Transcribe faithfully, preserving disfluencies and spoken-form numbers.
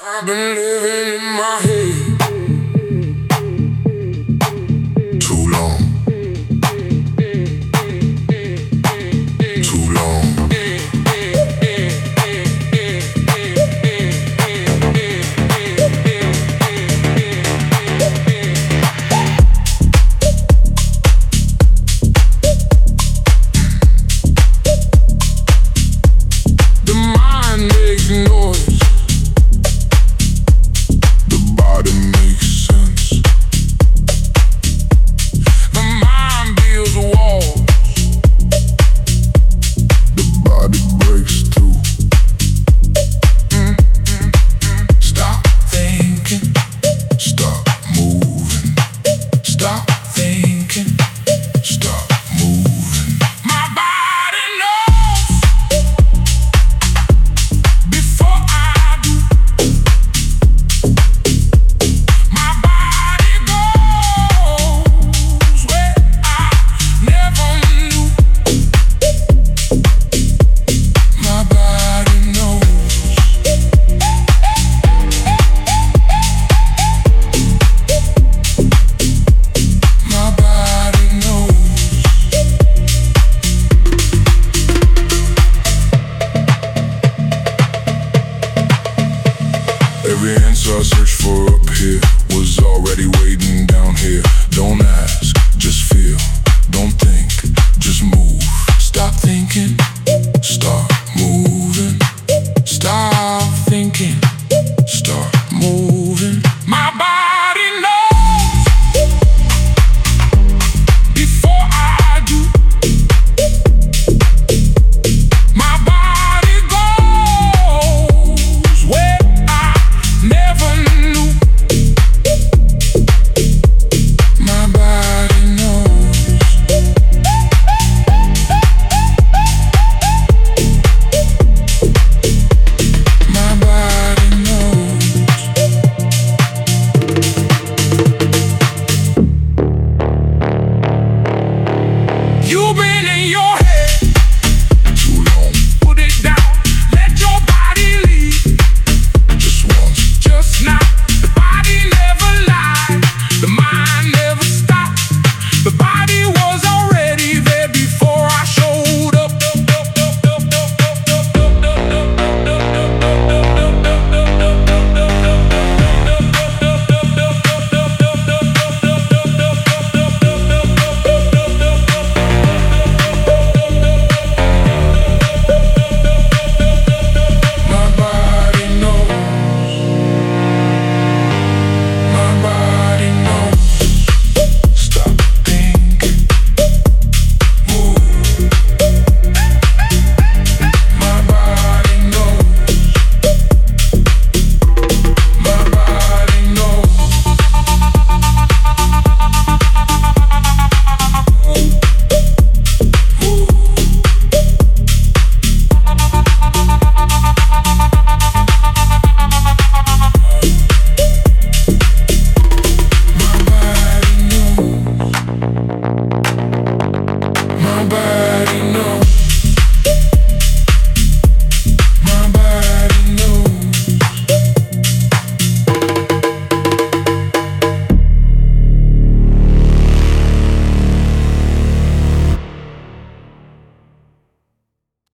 I've been living in my head too long, too long. The mind makes noise, the body makes sense. The mind builds walls, the body breaks through. Stop thinking, stop moving. Stop thinking, stop moving. My body knows before I do. My body goes where I never knew. My body knows. My body knows. Every answer I searched for up here was already waiting down here. Don't ask, just feel. Don't think, just move. Stop thinking,